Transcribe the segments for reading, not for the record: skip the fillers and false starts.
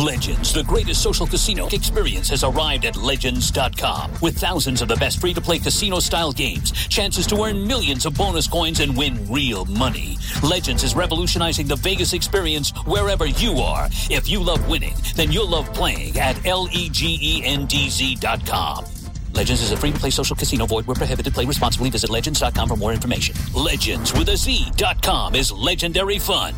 Legends, the greatest social casino experience, has arrived at Legends.com. With thousands of the best free-to-play casino-style games, chances to earn millions of bonus coins and win real money. Legends is revolutionizing the Vegas experience wherever you are. If you love winning, then you'll love playing at LEGENDZ.com. Legends is a free-to-play social casino. Void where prohibited. Play responsibly. Visit Legends.com for more information. Legends with a Z.com is legendary fun.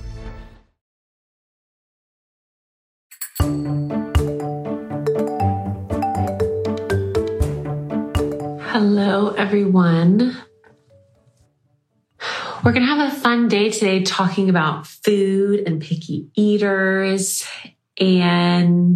Hello, everyone. We're going to have a fun day today talking about food and picky eaters, and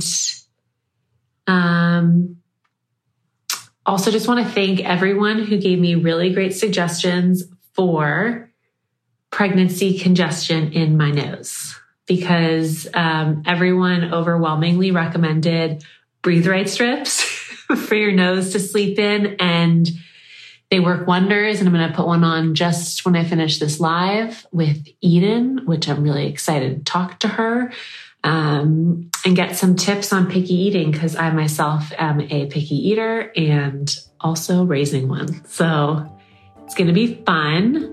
also just want to thank everyone who gave me really great suggestions for pregnancy congestion in my nose, because everyone overwhelmingly recommended Breathe Right strips for your nose to sleep in, and they work wonders. And I'm going to put one on just when I finish this live with Eden, which I'm really excited to talk to her and get some tips on picky eating, because I myself am a picky eater and also raising one. So it's going to be fun.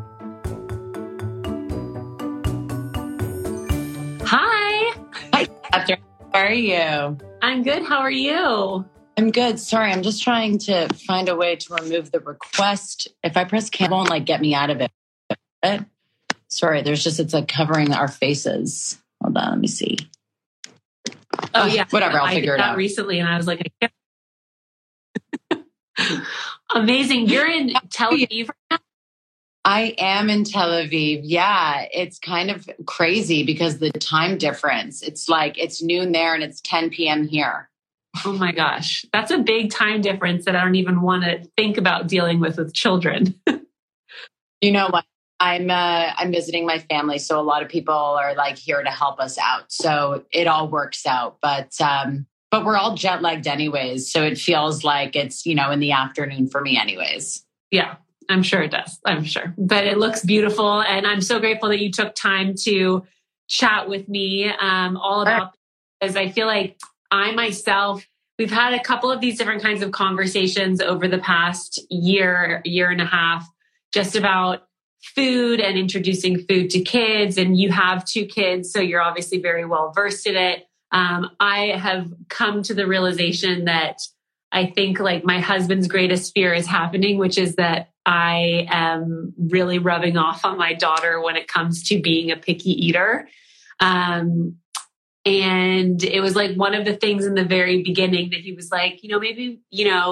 Hi. Hi, Catherine. How are you? I'm good. How are you? I'm good. Sorry, I'm just trying to find a way to remove the request. If I press cancel, it won't get me out of it. Sorry, it's like covering our faces. Hold on, let me see. Oh yeah, whatever. I'll figure it out. Recently, and I was like, I can't. Amazing. You're in Tel Aviv right now? I am in Tel Aviv. Yeah, it's kind of crazy because the time difference. It's like it's noon there and it's 10 p.m. here. Oh my gosh. That's a big time difference that I don't even want to think about dealing with children. You know what? I'm visiting my family, so a lot of people are like here to help us out. So it all works out. But we're all jet lagged anyways, so it feels like it's, in the afternoon for me anyways. Yeah, I'm sure it does. I'm sure. But it looks beautiful, and I'm so grateful that you took time to chat with me all about this, because I feel like I myself, we've had a couple of these different kinds of conversations over the past year and a half, just about food and introducing food to kids. And you have 2 kids, so you're obviously very well versed in it. I have come to the realization that I think like my husband's greatest fear is happening, which is that I am really rubbing off on my daughter when it comes to being a picky eater. And it was like one of the things in the very beginning that he was like, maybe,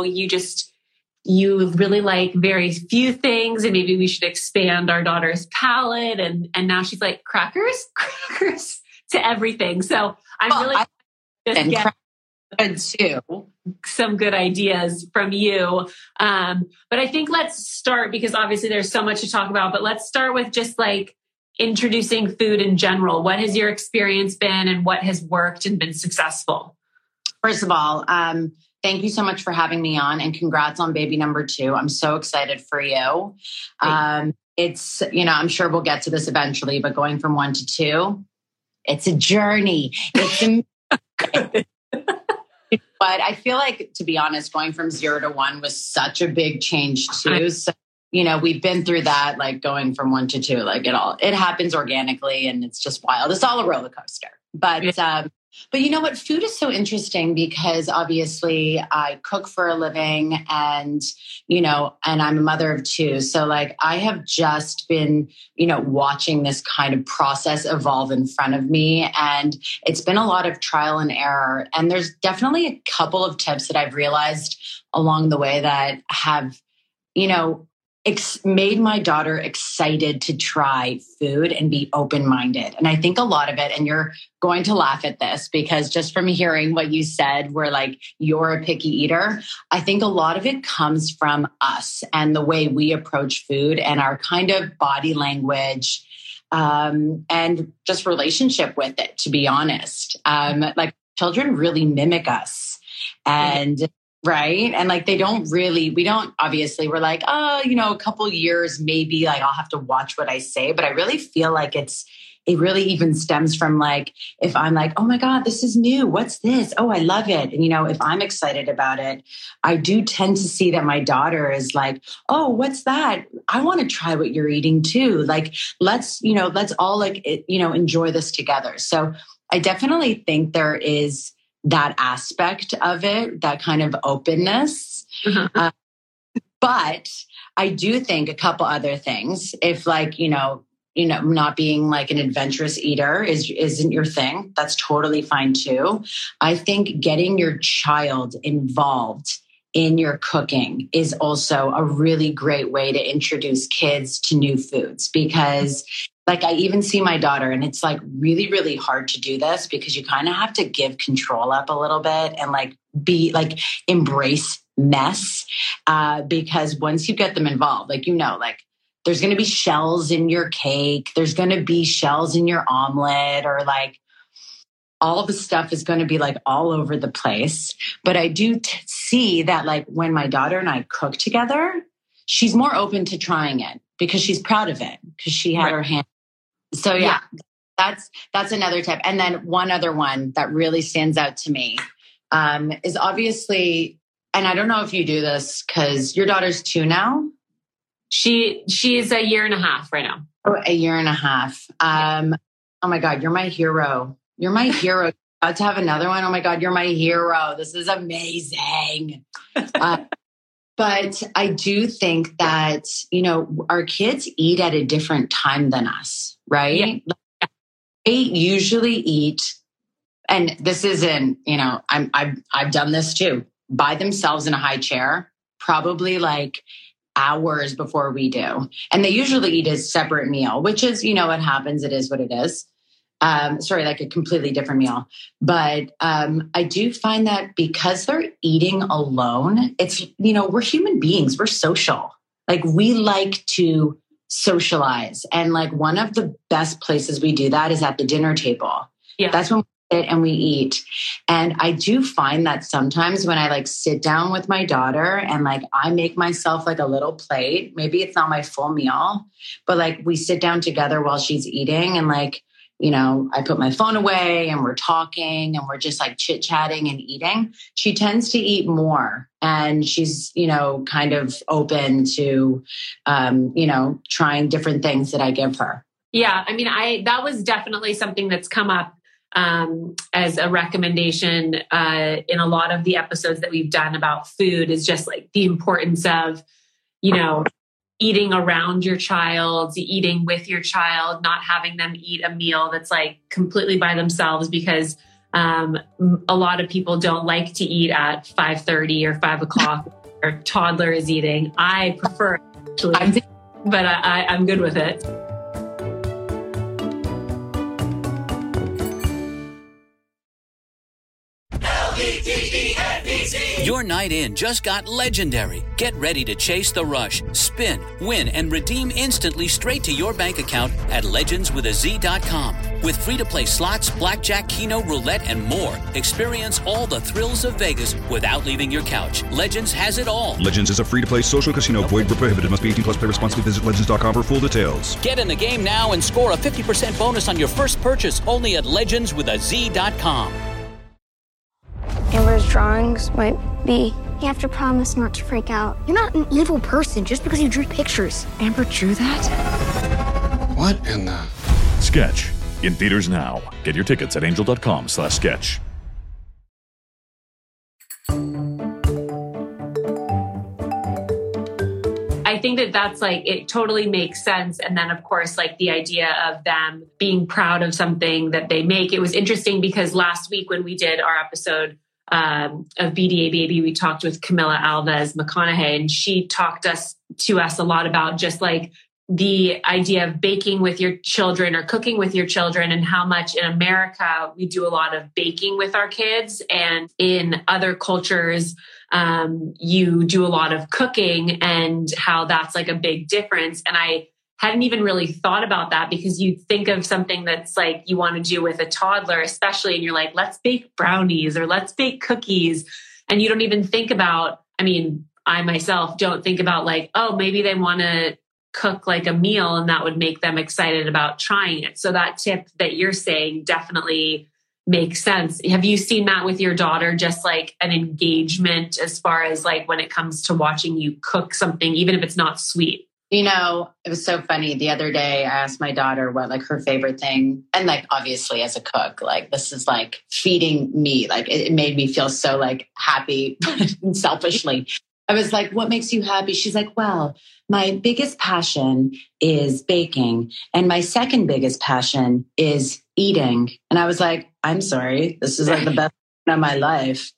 you really like very few things, and maybe we should expand our daughter's palate. And now she's like, crackers to everything. So I'm really just getting too some good ideas from you. But I think let's start, because obviously there's so much to talk about, but let's start with just like introducing food in general. What has your experience been, and what has worked and been successful? First of all, thank you so much for having me on, and congrats on baby number 2. I'm so excited for you. It's, I'm sure we'll get to this eventually, but going from 1 to 2, it's a journey. But I feel like, to be honest, going from 0 to 1 was such a big change too. So, we've been through that, like going from 1 to 2, like it happens organically, and it's just wild. It's all a roller coaster. But you know what? Food is so interesting because obviously I cook for a living, and, and I'm a mother of 2. So like I have just been, watching this kind of process evolve in front of me. And it's been a lot of trial and error. And there's definitely a couple of tips that I've realized along the way that have, made my daughter excited to try food and be open-minded. And I think a lot of it, and you're going to laugh at this because just from hearing what you said, where like you're a picky eater, I think a lot of it comes from us and the way we approach food and our kind of body language and just relationship with it, to be honest. Like children really mimic us. And right. And like, we're like, oh, a couple years, maybe like I'll have to watch what I say. But I really feel like it's it really even stems from like, if I'm like, oh my God, this is new. What's this? Oh, I love it. And, if I'm excited about it, I do tend to see that my daughter is like, oh, what's that? I want to try what you're eating too. Like, let's all like, enjoy this together. So I definitely think there is that aspect of it, that kind of openness. Mm-hmm. But I do think a couple other things. If like, not being like an adventurous eater isn't your thing, that's totally fine too. I think getting your child involved in your cooking is also a really great way to introduce kids to new foods, because like I even see my daughter, and it's like really, really hard to do this because you kind of have to give control up a little bit and like be like embrace mess, because once you get them involved, like, like there's going to be shells in your cake, there's going to be shells in your omelet, or like all the stuff is going to be like all over the place. But I do see that like when my daughter and I cook together, she's more open to trying it because she's proud of it, because she had her hand. So yeah, that's another tip. And then one other one that really stands out to me is obviously, and I don't know if you do this because your daughter's 2 now. She's a year and a half right now. Oh, a year and a half. Oh my God, you're my hero. You're my hero. About to have another one. Oh my God, you're my hero. This is amazing. But I do think that, our kids eat at a different time than us, right? Yeah. They usually eat, and this isn't, I've done this too, by themselves in a high chair, probably like hours before we do. And they usually eat a separate meal, which is, it happens. It is what it is. Like a completely different meal. But I do find that because they're eating alone, it's, we're human beings. We're social. Like we like to socialize. And like one of the best places we do that is at the dinner table. Yeah. That's when we sit and we eat. And I do find that sometimes when I like sit down with my daughter and like I make myself like a little plate, maybe it's not my full meal, but like we sit down together while she's eating and like, I put my phone away and we're talking and we're just like chit chatting and eating. She tends to eat more and she's, kind of open to, trying different things that I give her. Yeah. I mean, that was definitely something that's come up as a recommendation in a lot of the episodes that we've done about food, is just like the importance of, eating around your child, eating with your child, not having them eat a meal that's like completely by themselves, because a lot of people don't like to eat at 5:30 or 5 o'clock. Or toddler is eating. I prefer it, actually, but I'm good with it. Your night in just got legendary. Get ready to chase the rush, spin, win, and redeem instantly straight to your bank account at legendswithaz.com. With free-to-play slots, blackjack, keno, roulette, and more. Experience all the thrills of Vegas without leaving your couch. Legends has it all. Legends is a free-to-play social casino. Void where prohibited. Must be 18 plus. Play responsibly. Visit legends.com for full details. Get in the game now and score a 50% bonus on your first purchase only at legendswithaz.com. Amber's drawings might be... You have to promise not to freak out. You're not an evil person just because you drew pictures. Amber drew that? What in the... Sketch. In theaters now. Get your tickets at angel.com/sketch. I think that's like, it totally makes sense. And then of course, like the idea of them being proud of something that they make. It was interesting because last week when we did our episode of BDA Baby, we talked with Camilla Alves McConaughey, and she talked to us a lot about just like the idea of baking with your children or cooking with your children, and how much in America we do a lot of baking with our kids, and in other cultures you do a lot of cooking, and how that's like a big difference. And I hadn't even really thought about that, because you think of something that's like you want to do with a toddler, especially, and you're like, let's bake brownies or let's bake cookies. And you don't even think about, I mean, I myself don't think about like, oh, maybe they want to cook like a meal and that would make them excited about trying it. So that tip that you're saying definitely makes sense. Have you seen that with your daughter, just like an engagement as far as like when it comes to watching you cook something, even if it's not sweet? You know, it was so funny. The other day, I asked my daughter what like her favorite thing, and like obviously as a cook, like this is like feeding me. Like it made me feel so like happy and selfishly. I was like, "What makes you happy?" She's like, "Well, my biggest passion is baking, and my second biggest passion is eating." And I was like, "I'm sorry, this is like the best of my life."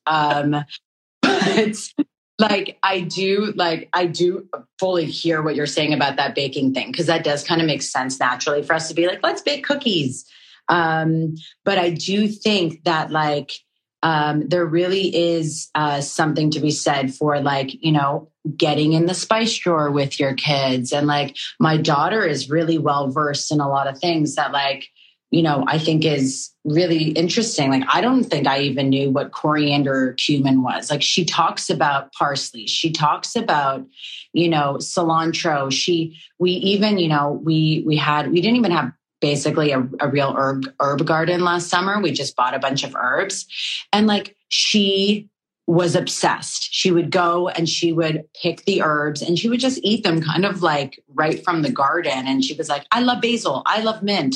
But Like I do fully hear what you're saying about that baking thing, because that does kind of make sense naturally for us to be like, let's bake cookies. But I do think that like there really is something to be said for like, you know, getting in the spice drawer with your kids. And like my daughter is really well versed in a lot of things that like, you know, I think is really interesting. Like, I don't think I even knew what coriander or cumin was. Like, she talks about parsley. She talks about, you know, cilantro. We even, you know, we didn't even have basically a real herb garden last summer. We just bought a bunch of herbs. And like, she was obsessed. She would go and she would pick the herbs and she would just eat them kind of like right from the garden. And she was like, I love basil. I love mint.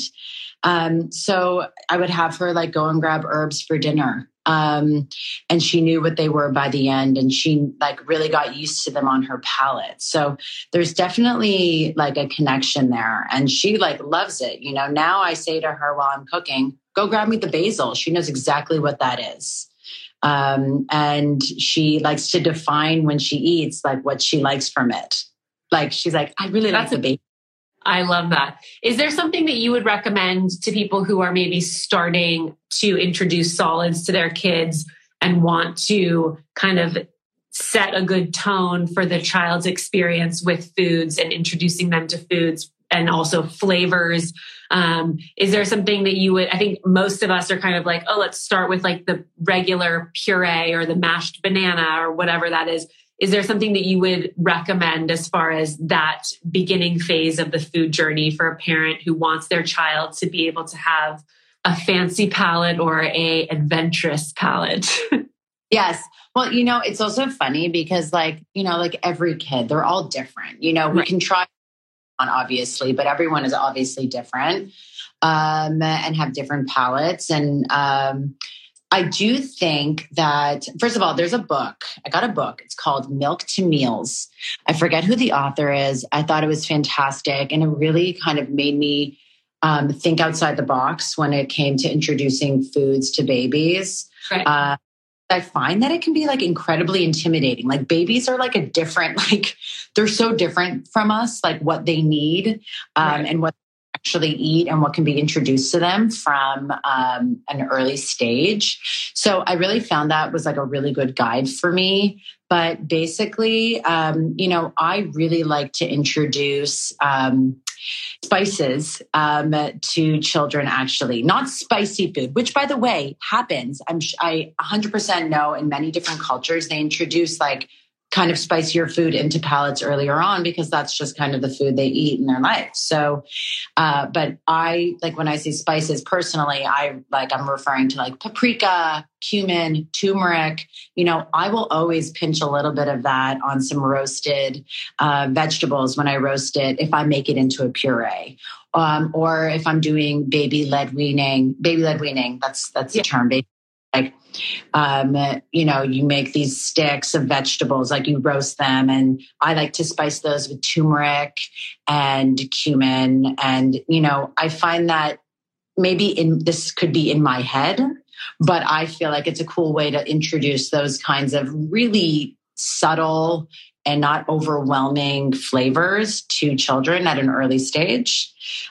So I would have her like go and grab herbs for dinner. And she knew what they were by the end, and she like really got used to them on her palate. So there's definitely like a connection there, and she like loves it. You know, now I say to her while I'm cooking, go grab me the basil. She knows exactly what that is. And she likes to define when she eats, like what she likes from it. Like, she's like, I really like the basil. I love that. Is there something that you would recommend to people who are maybe starting to introduce solids to their kids and want to kind of set a good tone for the child's experience with foods and introducing them to foods and also flavors? Is there something that you would, I think most of us are kind of like, oh, let's start with like the regular puree or the mashed banana or whatever that is. Is there something that you would recommend as far as that beginning phase of the food journey for a parent who wants their child to be able to have a fancy palate or a adventurous palate? Yes. Well, you know, it's also funny because like, you know, like every kid, they're all different. You know, we can try on obviously, but everyone is obviously different and have different palates. And I do think that, first of all, there's a book. I got a book. It's called Milk to Meals. I forget who the author is. I thought it was fantastic. And it really kind of made me think outside the box when it came to introducing foods to babies. Right. I find that it can be like incredibly intimidating. Like babies are like a different, like they're so different from us, like what they need and what actually eat and what can be introduced to them from an early stage. So I really found that was like a really good guide for me. But basically, you know, I really like to introduce spices to children, actually, not spicy food, which by the way happens. I 100% know in many different cultures, they introduce like kind of spicier food into palates earlier on because that's just kind of the food they eat in their life. So, but I like when I say spices personally, I'm referring to like paprika, cumin, turmeric. You know, I will always pinch a little bit of that on some roasted vegetables when I roast it, if I make it into a puree. Or if I'm doing baby-led weaning, that's the term. Like, you know, you make these sticks of vegetables, like you roast them. And I like to spice those with turmeric and cumin. And, you know, I find that maybe this could be in my head, but I feel like it's a cool way to introduce those kinds of really subtle and not overwhelming flavors to children at an early stage.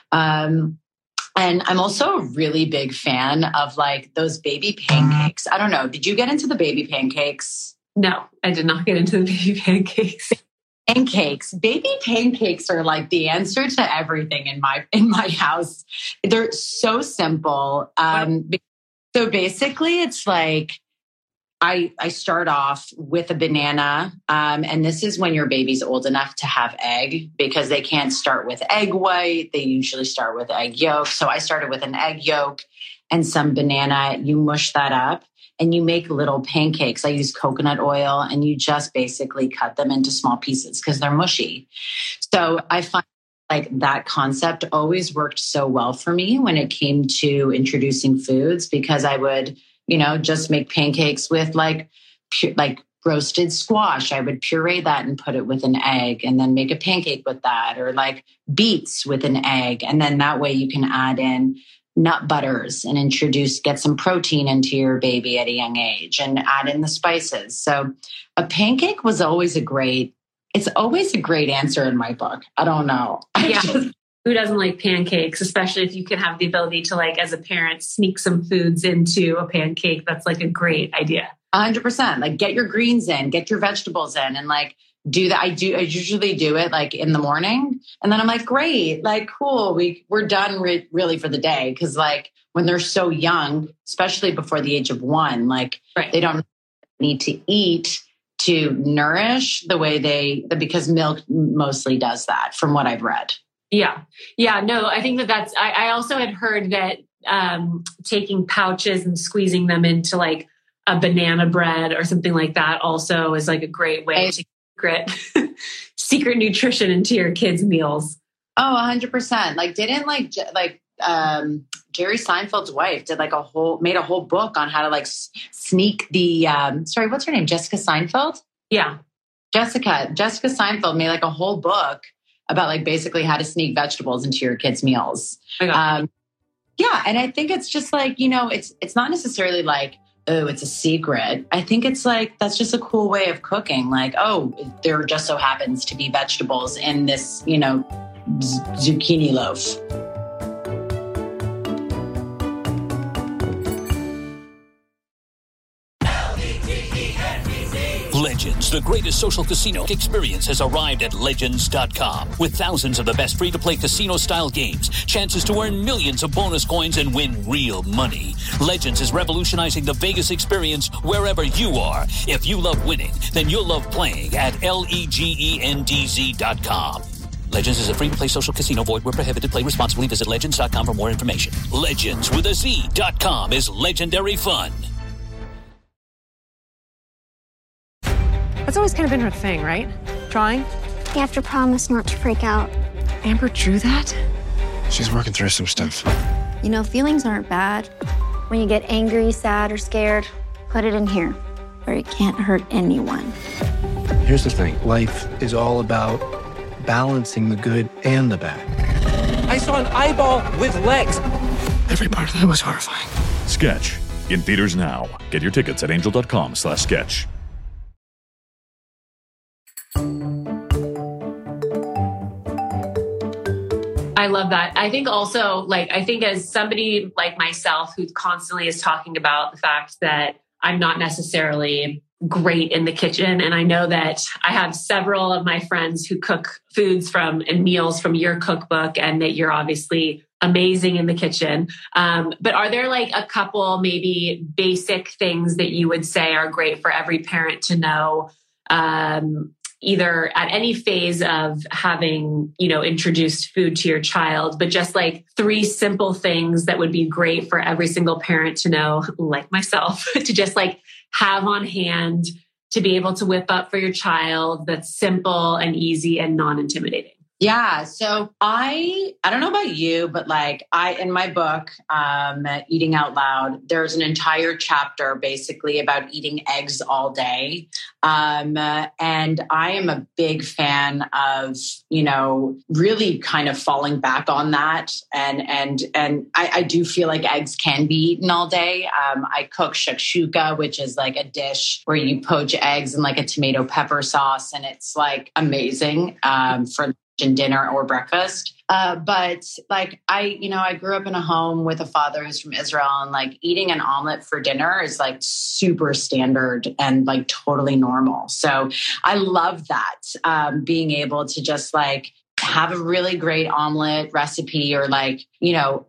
And I'm also a really big fan of like those baby pancakes. I don't know. Did you get into the baby pancakes? No, I did not get into the baby pancakes. Baby pancakes are like the answer to everything in my house. They're so simple. So basically it's like, I start off with a banana. And this is when your baby's old enough to have egg, because they can't start with egg white. They usually start with egg yolk. So I started with an egg yolk and some banana. You mush that up and you make little pancakes. I use coconut oil, and you just basically cut them into small pieces because they're mushy. So I find like that concept always worked so well for me when it came to introducing foods, because I would, just make pancakes with like roasted squash. I would puree that and put it with an egg, and then make a pancake with that, or like beets with an egg. And then that way you can add in nut butters and get some protein into your baby at a young age, and add in the spices. So a pancake was always it's always a great answer in my book. I don't know. Yeah. Who doesn't like pancakes, especially if you can have the ability to, like, as a parent, sneak some foods into a pancake? That's like a great idea. 100%. Like, get your greens in, get your vegetables in, and like do that. I usually do it like in the morning, and then I'm like, great, like, cool. We're done really for the day. Cause like when they're so young, especially before the age of 1, like They don't need to eat to nourish the way because milk mostly does that, from what I've read. Yeah. Yeah. No, I think that's, I also had heard that taking pouches and squeezing them into like a banana bread or something like that also is like a great way to secret nutrition into your kids' meals. Oh, 100%. Like, didn't Jerry Seinfeld's wife made a whole book on how to like sneak the, sorry, what's her name? Jessica Seinfeld? Yeah. Jessica Seinfeld made like a whole book about like basically how to sneak vegetables into your kids' meals. Yeah. And I think it's just like, it's not necessarily like, oh, it's a secret. I think it's like, that's just a cool way of cooking. Like, oh, there just so happens to be vegetables in this, zucchini loaf. Legends, the greatest social casino experience, has arrived at Legends.com. With thousands of the best free-to-play casino-style games, chances to earn millions of bonus coins and win real money. Legends is revolutionizing the Vegas experience wherever you are. If you love winning, then you'll love playing at LEGENDZ.com. Legends is a free-to-play social casino. Void where prohibited. Play responsibly. Visit Legends.com for more information. Legends with a Z.com is legendary fun. That's always kind of been her thing, right? Drawing? You have to promise not to freak out. Amber drew that? She's working through some stuff. Feelings aren't bad. When you get angry, sad, or scared, put it in here, where it can't hurt anyone. Here's the thing. Life is all about balancing the good and the bad. I saw an eyeball with legs. Every part of that was horrifying. Sketch. In theaters now. Get your tickets at angel.com/sketch. I love that. I think also, I think as somebody like myself who constantly is talking about the fact that I'm not necessarily great in the kitchen, and I know that I have several of my friends who cook foods and meals from your cookbook, and that you're obviously amazing in the kitchen. But are there like a couple maybe basic things that you would say are great for every parent to know, either at any phase of having, introduced food to your child, but just like 3 simple things that would be great for every single parent to know, like myself, to just like have on hand to be able to whip up for your child that's simple and easy and non-intimidating? Yeah. So I don't know about you, but in my book, Eating Out Loud, there's an entire chapter basically about eating eggs all day. And I am a big fan of, really kind of falling back on that. And I do feel like eggs can be eaten all day. I cook shakshuka, which is like a dish where you poach eggs in like a tomato pepper sauce. And it's like amazing, for dinner or breakfast. But I grew up in a home with a father who's from Israel, and like eating an omelet for dinner is like super standard and like totally normal. So I love that, being able to just like have a really great omelet recipe, or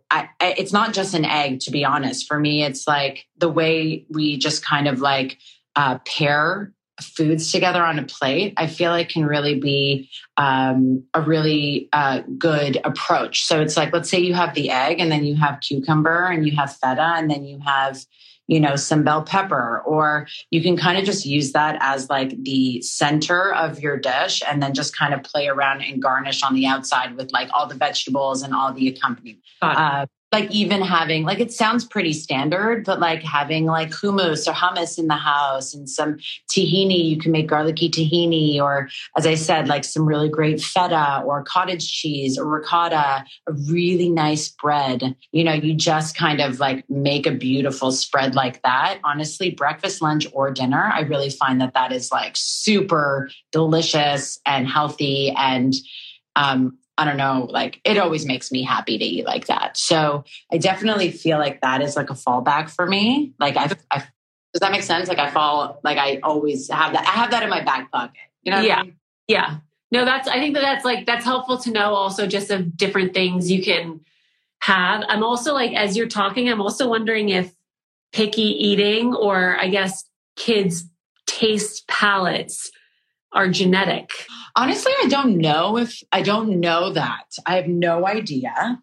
it's not just an egg, to be honest. For me, it's like the way we just kind of like, pair foods together on a plate, I feel like can really be a really good approach. So it's like, let's say you have the egg and then you have cucumber and you have feta and then you have, some bell pepper, or you can kind of just use that as like the center of your dish and then just kind of play around and garnish on the outside with like all the vegetables and all the accompaniment. Like even having, like, it sounds pretty standard, but like having like hummus or hummus in the house and some tahini, you can make garlicky tahini, or as I said, like some really great feta or cottage cheese or ricotta, a really nice bread. You just kind of like make a beautiful spread like that. Honestly, breakfast, lunch, or dinner, I really find that is like super delicious and healthy. And, I don't know, like it always makes me happy to eat like that. So I definitely feel like that is like a fallback for me. Like I does that make sense? Like I always have that. I have that in my back pocket. You know? Yeah. I mean? Yeah. No, I think that's helpful to know also just of different things you can have. I'm also like, as you're talking, I'm also wondering if picky eating, or I guess kids' taste palates, are genetic. Honestly, I don't know that. I have no idea.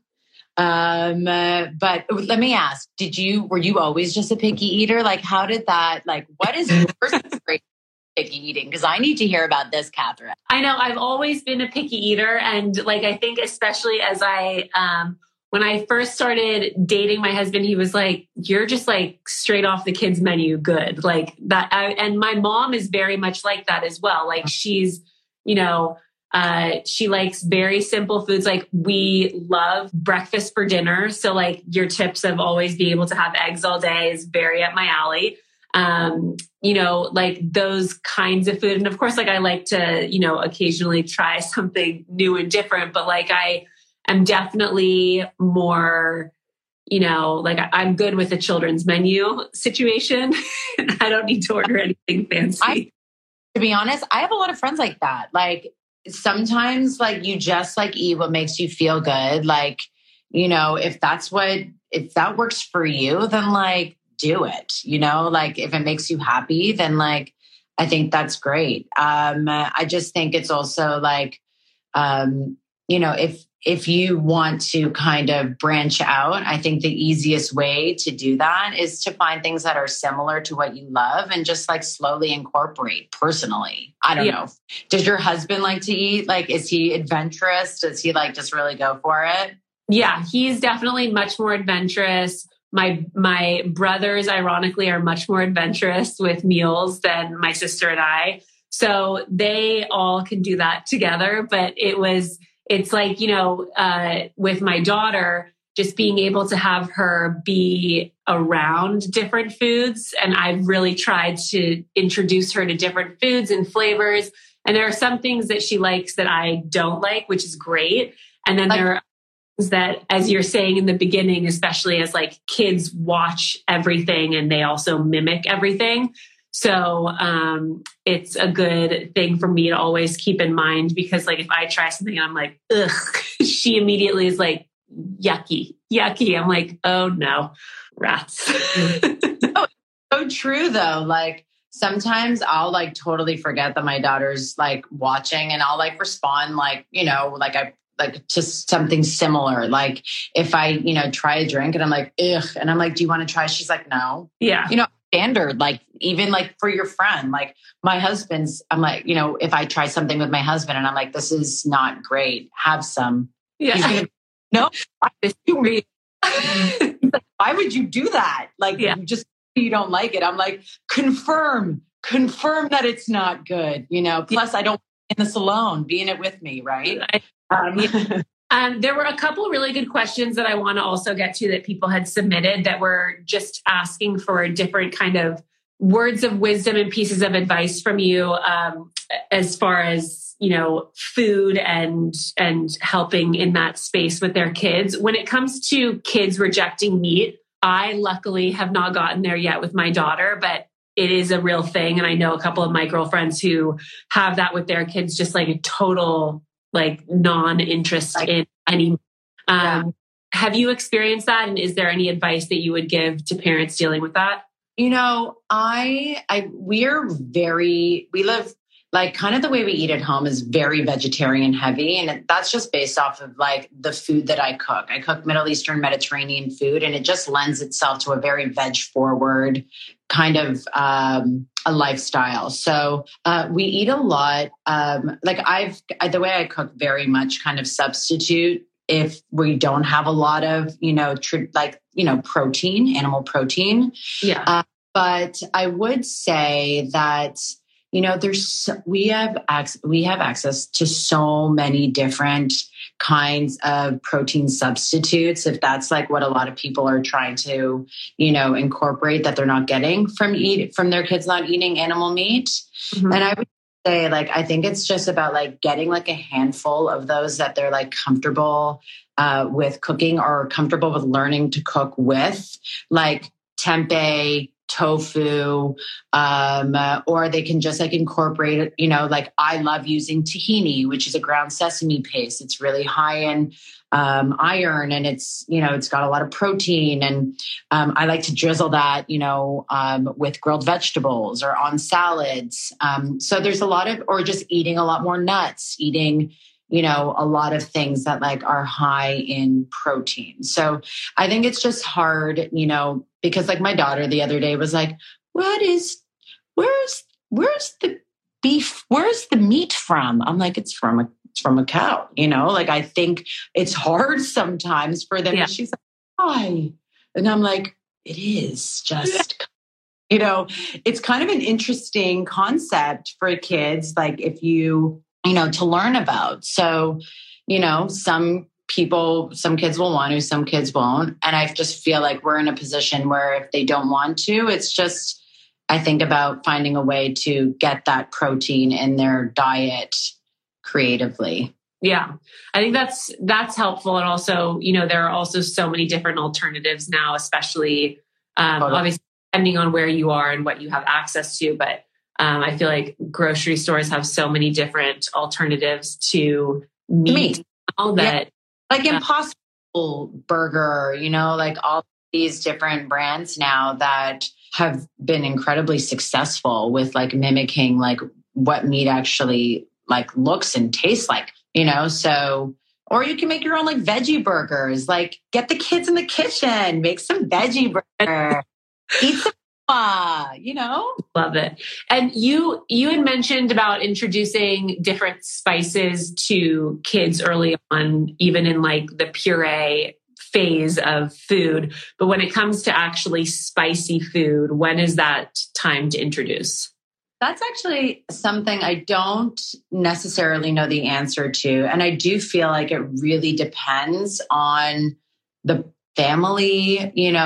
But let me ask, were you always just a picky eater? Like, how did that, like, what is your secret picky eating? Because I need to hear about this, Catherine. I know I've always been a picky eater. And like, I think especially as when I first started dating my husband, he was like, you're just like straight off the kids' menu. Good. Like that. And my mom is very much like that as well. Like she's, she likes very simple foods. Like we love breakfast for dinner. So like your tips of always being able to have eggs all day is very up my alley. Like those kinds of food. And of course, like I like to, occasionally try something new and different, but like I'm definitely more, like I'm good with the children's menu situation. I don't need to order anything fancy. To be honest, I have a lot of friends like that. Like sometimes like you just like eat what makes you feel good. Like, if that works for you, then like do it, like if it makes you happy, then like, I think that's great. I just think it's also like, if you want to kind of branch out, I think the easiest way to do that is to find things that are similar to what you love and just like slowly incorporate personally. I don't know. Does your husband like to eat? Like, is he adventurous? Does he like just really go for it? Yeah, he's definitely much more adventurous. My brothers, ironically, are much more adventurous with meals than my sister and I. So they all can do that together. But it's like, with my daughter, just being able to have her be around different foods. And I've really tried to introduce her to different foods and flavors. And there are some things that she likes that I don't like, which is great. And then there are things that, as you're saying in the beginning, especially as like kids watch everything and they also mimic everything. So it's a good thing for me to always keep in mind, because like if I try something, I'm like, ugh, she immediately is like, yucky. I'm like, oh no, rats. Oh, so true though. Like sometimes I'll like totally forget that my daughter's like watching, and I'll like respond like, like just something similar. Like if I, try a drink and I'm like, ugh, and I'm like, do you want to try? She's like, no. Yeah. Standard, like even like for your friend, like my husband's, I'm like, if I try something with my husband and I'm like, this is not great, have some. Yeah. No, why would you do that? Like, you don't like it. I'm like, confirm that it's not good. Plus I don't in this alone, be in it with me. Right. There were a couple really good questions that I want to also get to that people had submitted that were just asking for different kind of words of wisdom and pieces of advice from you as far as, food and helping in that space with their kids. When it comes to kids rejecting meat, I luckily have not gotten there yet with my daughter, but it is a real thing. And I know a couple of my girlfriends who have that with their kids, just like a total like non-interest in any. Have you experienced that? And is there any advice that you would give to parents dealing with that? You know, we live like kind of the way we eat at home is very vegetarian heavy. And that's just based off of like the food that I cook. I cook Middle Eastern Mediterranean food, and it just lends itself to a very veg forward kind of a lifestyle. So we eat a lot. The way I cook very much kind of substitute if we don't have a lot of, protein, animal protein. Yeah. But I would say that, we have access to so many different kinds of protein substitutes. If that's like what a lot of people are trying to, incorporate that they're not getting from their kids not eating animal meat. Mm-hmm. And I would say, like, I think it's just about like getting like a handful of those that they're like comfortable with cooking or comfortable with learning to cook with, like tempeh, tofu, or they can just like incorporate it, like I love using tahini, which is a ground sesame paste. It's really high in iron, and it's got a lot of protein. And I like to drizzle that, with grilled vegetables or on salads. So there's a lot of, or just eating a lot more nuts, eating a lot of things that like are high in protein. So I think it's just hard, because like my daughter the other day was like, where's the beef? Where's the meat from? I'm like, it's from a cow, like, I think it's hard sometimes for them. Yeah. She's like, why? And I'm like, it is just, it's kind of an interesting concept for kids. Like if you, to learn about. So, some kids will want to, some kids won't. And I just feel like we're in a position where if they don't want to, it's just, I think about finding a way to get that protein in their diet creatively. Yeah, I think that's helpful. And also, there are also so many different alternatives now, especially obviously depending on where you are and what you have access to. But I feel like grocery stores have so many different alternatives to meat. All that, like Impossible Burger, like all these different brands now that have been incredibly successful with like mimicking like what meat actually like looks and tastes like, so, or you can make your own like veggie burgers, like get the kids in the kitchen, make some veggie burger, eat some Love it. And you had mentioned about introducing different spices to kids early on, even in like the puree phase of food. But when it comes to actually spicy food, when is that time to introduce? That's actually something I don't necessarily know the answer to. And I do feel like it really depends on the family.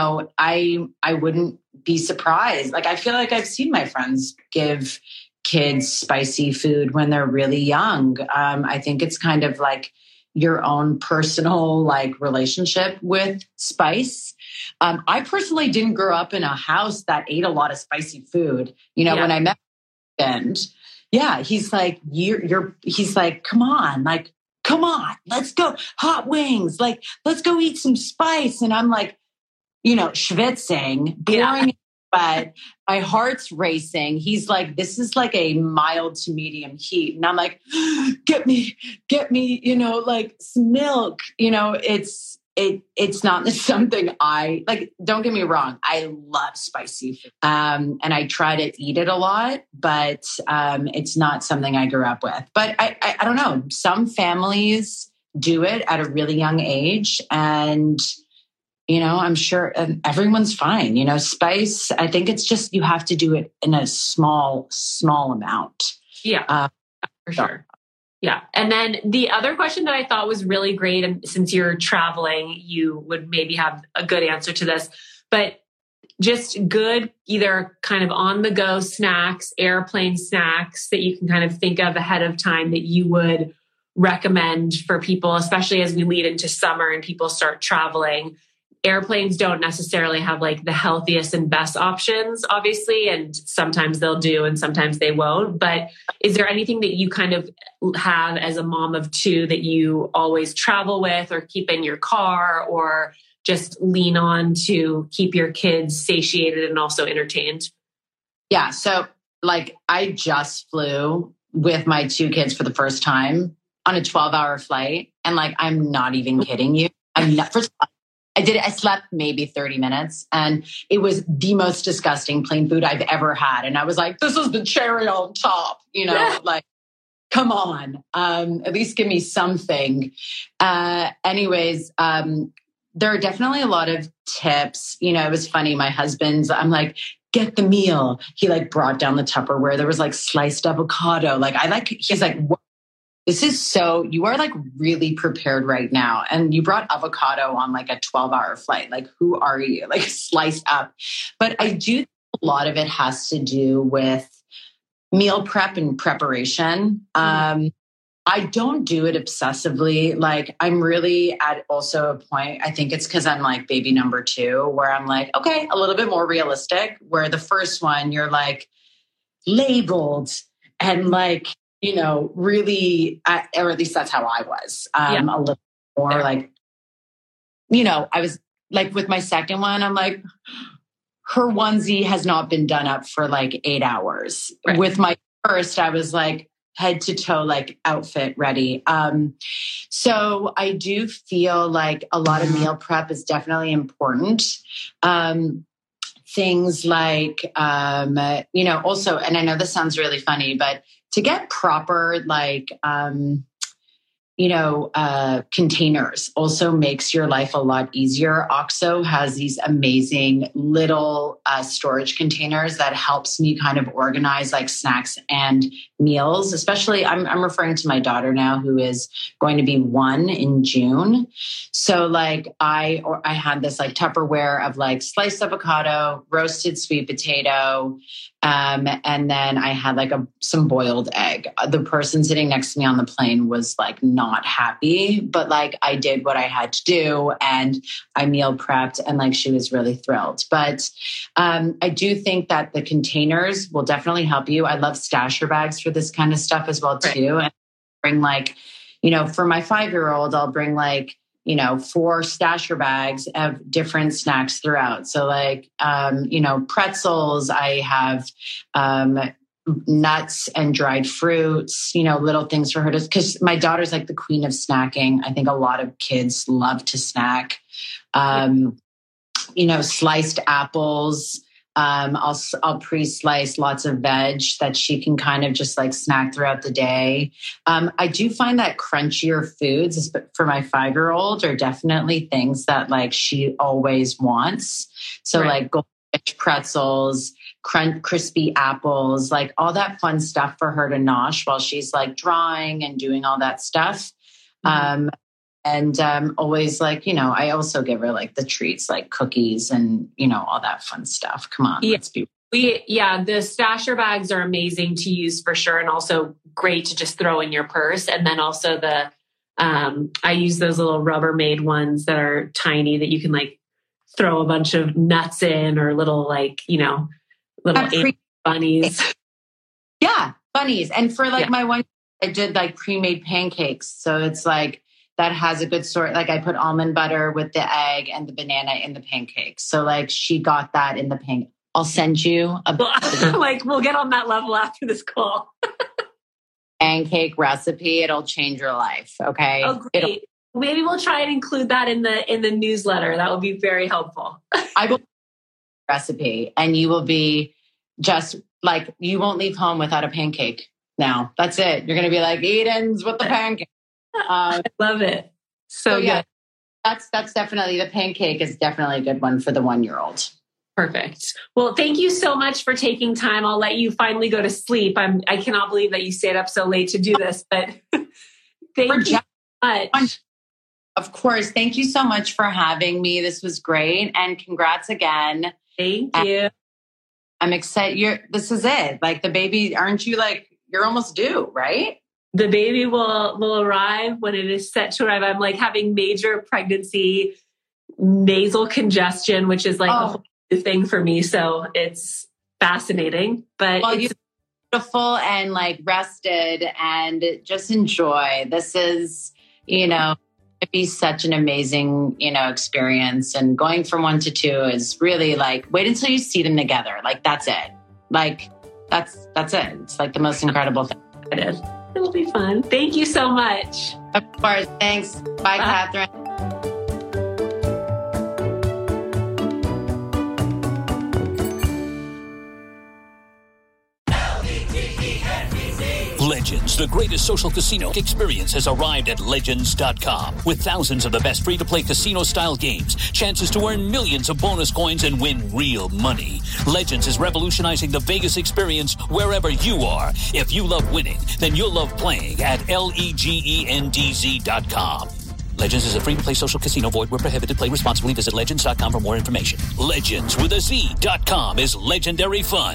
I wouldn't be surprised. Like, I feel like I've seen my friends give kids spicy food when they're really young. I think it's kind of like your own personal like relationship with spice. I personally didn't grow up in a house that ate a lot of spicy food. When I met him, he's like, he's like, come on, let's go hot wings. Like, let's go eat some spice. And I'm like, schwitzing, boring, but my heart's racing. He's like, this is like a mild to medium heat. And I'm like, get me, like some milk. It's not something I like. Don't get me wrong. I love spicy food. And I try to eat it a lot, but it's not something I grew up with. But I don't know. Some families do it at a really young age, and I'm sure everyone's fine. Spice, I think it's just, you have to do it in a small amount. Yeah, for sure. Yeah. And then the other question that I thought was really great, and since you're traveling, you would maybe have a good answer to this, but just good, either kind of on the go snacks, airplane snacks that you can kind of think of ahead of time that you would recommend for people, especially as we lead into summer and people start traveling. Airplanes don't necessarily have like the healthiest and best options, obviously, and sometimes they'll do and sometimes they won't. But is there anything that you kind of have as a mom of two that you always travel with or keep in your car, or just lean on to keep your kids satiated and also entertained? Yeah. So like I just flew with my 2 kids for the first time on a 12-hour flight. And like, I'm not even kidding you. I'm not, first of all, I slept maybe 30 minutes and it was the most disgusting plain food I've ever had. And I was like, this is the cherry on top, like, come on, at least give me something. Anyways, there are definitely a lot of tips. It was funny. My husband's, I'm like, get the meal. He like brought down the Tupperware. There was like sliced avocado. He's like, what? This is you are like really prepared right now. And you brought avocado on like a 12-hour flight. Like, who are you? Like sliced up. But I do think a lot of it has to do with meal prep and preparation. I don't do it obsessively. Like I'm really at also a point, I think it's because I'm like baby number 2, where I'm like, okay, a little bit more realistic, where the first one, you're like labeled and like, really, or at least that's how I was. A little more like, I was like with my second one, I'm like, her onesie has not been done up for like 8 hours. Right. With my first, I was like head to toe, like outfit ready. So I do feel like a lot of meal prep is definitely important. Things like, also, and I know this sounds really funny, but to get proper, like, containers also makes your life a lot easier. OXO has these amazing little storage containers that helps me kind of organize like snacks and meals. Especially, I'm referring to my daughter now, who is going to be 1 in June. So like I had this like Tupperware of like sliced avocado, roasted sweet potato, and then I had like some boiled egg. The person sitting next to me on the plane was like not happy, but like I did what I had to do and I meal prepped and like she was really thrilled. But I do think that the containers will definitely help you. I love stasher bags for this kind of stuff as well too. Right. And bring like, for my 5-year-old, I'll bring like, 4 stasher bags of different snacks throughout. So like, pretzels, I have, nuts and dried fruits, little things for her to, because my daughter's like the queen of snacking. I think a lot of kids love to snack, sliced apples. I'll pre-slice lots of veg that she can kind of just like snack throughout the day. I do find that crunchier foods for my 5-year-old are definitely things that like she always wants. So like goldfish pretzels, crispy apples, like all that fun stuff for her to nosh while she's like drawing and doing all that stuff. And always like, I also give her like the treats, like cookies and, all that fun stuff. Come on. Let's be. The stasher bags are amazing to use for sure. And also great to just throw in your purse. And then also I use those little Rubbermaid ones that are tiny that you can like throw a bunch of nuts in or little like, little bunnies. Yeah. Bunnies. And for like my one, I did like pre-made pancakes. So it's like, that has a good sort. Like I put almond butter with the egg and the banana in the pancakes. So like she got that in the pancake. I'll send you like we'll get on that level after this call. Pancake recipe. It'll change your life. Okay. Oh, great. Maybe we'll try and include that in the newsletter. That would be very helpful. I will recipe and you will be just like, you won't leave home without a pancake. Now that's it. You're going to be like Eden's with the pancake. I love it. So yeah, good. That's definitely, the pancake is definitely a good one for the 1-year-old. Perfect. Well, thank you so much for taking time. I'll let you finally go to sleep. I cannot believe that you stayed up so late to do this, but thank you so much. Of course. Thank you so much for having me. This was great. And congrats again. Thank you. I'm excited. This is it. Like the baby, aren't you like, you're almost due, right? The baby will arrive when it is set to arrive. I'm like having major pregnancy nasal congestion, which is like a whole new thing for me. So it's fascinating, but you're beautiful and like rested and just enjoy. This is, It'd be such an amazing, experience. And going from 1 to 2 is really like, wait until you see them together. Like, that's it. Like, that's it. It's like the most incredible thing. It is. It'll be fun. Thank you so much. Of course. Thanks. Bye. Catherine. Legends, the greatest social casino experience, has arrived at Legends.com. With thousands of the best free-to-play casino-style games, chances to earn millions of bonus coins and win real money. Legends is revolutionizing the Vegas experience wherever you are. If you love winning, then you'll love playing at LEGENDZ.com. Legends is a free-to-play social casino. Void where prohibited. Play responsibly. Visit Legends.com for more information. Legends with a Z.com is legendary fun.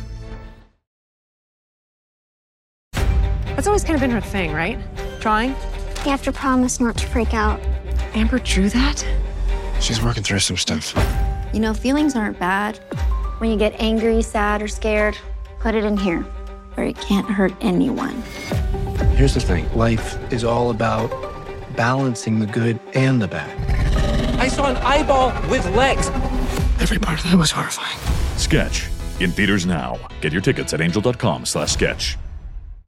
That's always kind of been her thing, right? Drawing? You have to promise not to freak out. Amber drew that? She's working through some stuff. You know, feelings aren't bad. When you get angry, sad, or scared, put it in here. Where it can't hurt anyone. Here's the thing. Life is all about balancing the good and the bad. I saw an eyeball with legs. Every part of that was horrifying. Sketch, in theaters now. Get your tickets at Angel.com/sketch.